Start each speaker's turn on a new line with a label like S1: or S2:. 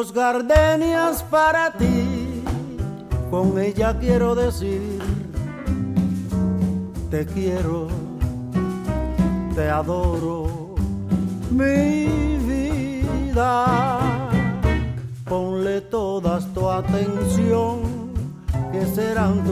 S1: dos gardenias para ti, con ella quiero decir te quiero, te adoro, mi vida. Ponle todas tu atención, que serán